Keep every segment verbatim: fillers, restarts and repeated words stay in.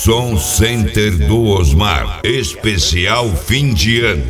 Som Center do Osmar, especial fim de ano.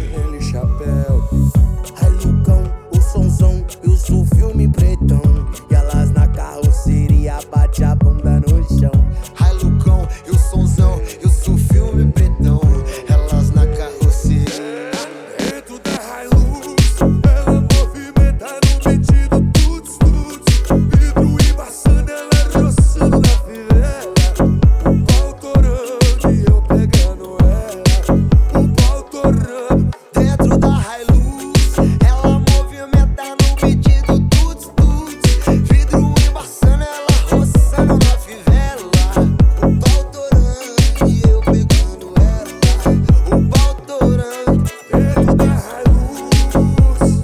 Ai, Lucão, o sonzão, eu sou filme pretão. E elas na carroceria bate a bunda no chão. Ai, Lucão, eu sonzão, eu sou filme pretão. Elas na carroceria. Dentro da Hilux, ela movimenta no metido tuts tuts. Vidro embaçando, ela roçando na fivela. O pau torando e eu pegando ela. O pau torando. Dentro da Hilux, ela movimenta no pedido tuts tuts. Vidro embaçando, ela roçando na fivela. O pau torando e eu pegando ela. O pau torando. Dentro da Hilux.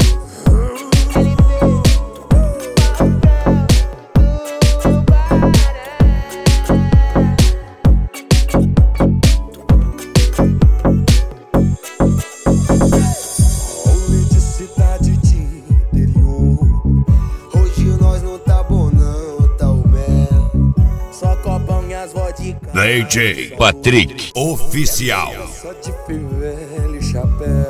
Rolê de cidade de interior. Hoje nós não tá bom não, tá o mel. Só copão e as vodka. D J Patrick Oficial. Só de fivela e chapéu.